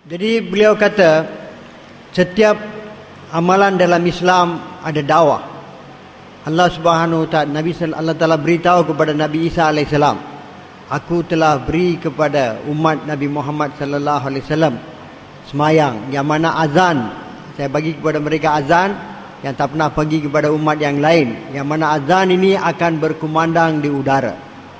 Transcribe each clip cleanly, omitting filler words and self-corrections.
Jadi beliau kata setiap amalan dalam Islam ada dakwah. Allah Subhanahu Wa Taala, Allah Taala beritahu kepada Nabi Isa alaihissalam, aku telah beri kepada umat Nabi Muhammad sallallahu alaihi wasallam semayang, yang mana azan saya bagi kepada mereka azan yang tak pernah bagi kepada umat yang lain, yang mana azan ini akan berkumandang di udara,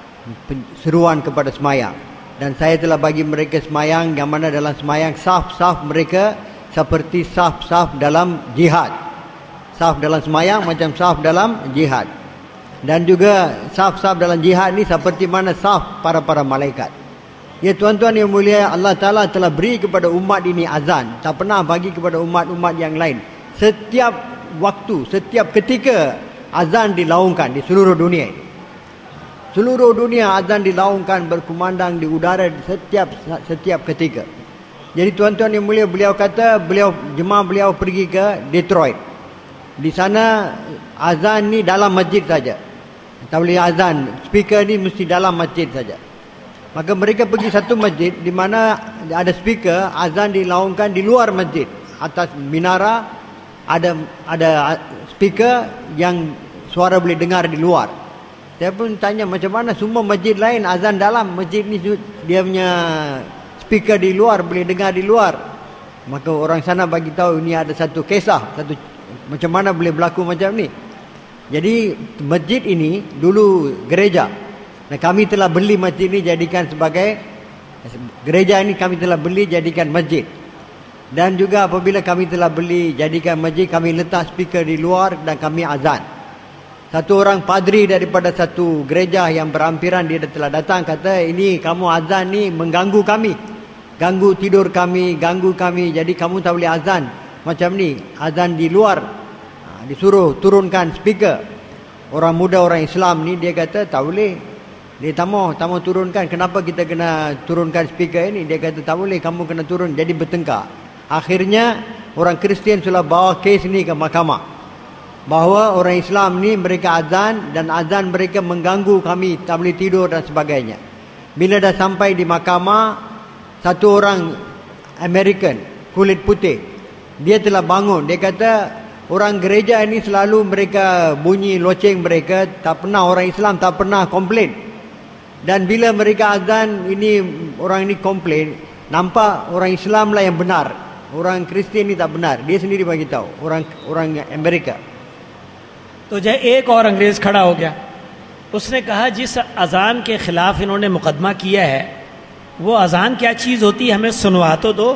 seruan kepada semayang. Dan saya telah bagi mereka semayang, yang mana dalam semayang saf-saf mereka seperti saf-saf dalam jihad. Saf dalam semayang macam saf dalam jihad. Dan juga saf-saf dalam jihad ni seperti mana saf para malaikat. Ya tuan-tuan yang mulia, Allah Ta'ala telah beri kepada umat ini azan, tak pernah bagi kepada umat-umat yang lain. Setiap waktu, setiap ketika azan dilaungkan di seluruh dunia. Seluruh dunia azan dilaungkan, berkumandang di udara setiap ketika. Jadi tuan-tuan yang mulia, beliau kata jemaah beliau pergi ke Detroit. Di sana azan ni dalam masjid saja. Tak boleh azan, speaker ni mesti dalam masjid saja. Maka mereka pergi satu masjid di mana ada speaker, azan dilaungkan di luar masjid. Atas minara ada speaker yang suara boleh dengar di luar. Saya pun tanya macam mana semua masjid lain azan dalam, masjid ni dia punya speaker di luar, boleh dengar di luar. Maka orang sana bagi tahu ini ada satu kisah, macam mana boleh berlaku macam ni. Jadi masjid ini dulu gereja. Dan kami telah beli masjid ini jadikan sebagai gereja ini, kami telah beli jadikan masjid. Dan juga apabila kami telah beli jadikan masjid, kami letak speaker di luar dan kami azan. Satu orang padri daripada satu gereja yang berampiran, dia telah datang, kata ini kamu azan ni mengganggu kami, ganggu tidur kami, ganggu kami, jadi kamu tak boleh azan macam ni, azan di luar. Disuruh turunkan speaker. Orang muda, orang Islam ni, dia kata tak boleh, dia tak mau turunkan. Kenapa kita kena turunkan speaker ini? Dia kata tak boleh, kamu kena turun. Jadi bertengkar. Akhirnya orang Kristian sudah bawa kes ni ke mahkamah, bahawa orang Islam ni mereka azan dan azan mereka mengganggu kami, tak boleh tidur dan sebagainya. Bila dah sampai di mahkamah, satu orang American kulit putih, dia telah bangun. Dia kata orang gereja ini selalu mereka bunyi loceng mereka, tak pernah orang Islam tak pernah komplain. Dan bila mereka azan ini, orang ini komplain, nampak orang Islam lah yang benar, orang Kristian ni tak benar. Dia sendiri bagi tahu, orang Amerika. तो जो एक और अंग्रेज खड़ा हो गया, उसने कहा जिस अजान के खिलाफ इन्होंने मुकदमा किया है वो अजान क्या चीज़ होती है, हमें सुनवा तो दो।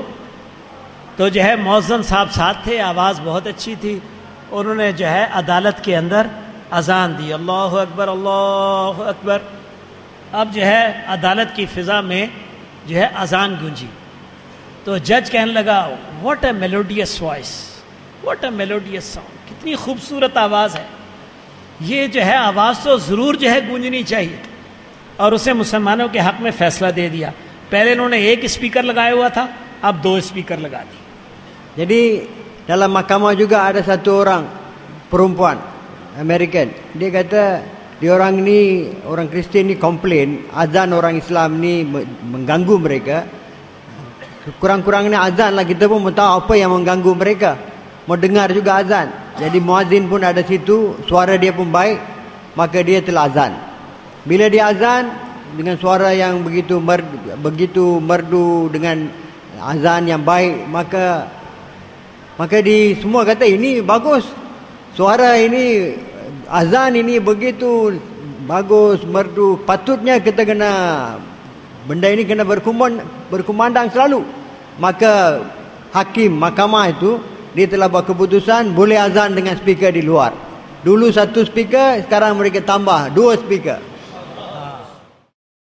तो जो है मौज़न साहब साथ थे, आवाज़ बहुत अच्छी थी, उन्होंने जो है अदालत के अंदर अजान दी, अल्लाह अकबर अल्लाह अकबर। अब जो है अदालत की फ़िज़ा में जो है अजान गूंजी। तो जज कहने लगा what a melodious voice, what a melodious sound, कितनी खूबसूरत आवाज़ है, ये जो है आवाज़ तो ज़रूर जो है गूंजनी चाहिए। और उसे मुसलमानों के हक़ में फ़ैसला दे दिया। पहले इन्होंने एक स्पीकर लगाया हुआ था, अब 2 स्पीकर लगा दी। Jadi dalam mahkamah juga ada satu orang perempuan American. Dia kata dia orang ni, orang Kristian ni komplain azan orang Islam ni mengganggu mereka. Kurang-kurangnya azan lah, kita pun tahu apa yang mengganggu mereka, mau dengar juga azan. Jadi muazzin pun ada situ, suara dia pun baik, maka dia telah azan. Bila dia azan dengan suara yang begitu merdu dengan azan yang baik, maka di semua kata ini bagus, suara ini, azan ini begitu bagus, merdu, patutnya kita kena, benda ini kena berkumandang selalu. Maka hakim mahkamah itu, dia telah buat keputusan boleh azan dengan speaker di luar. Dulu 1 speaker, sekarang mereka tambah 2 speaker.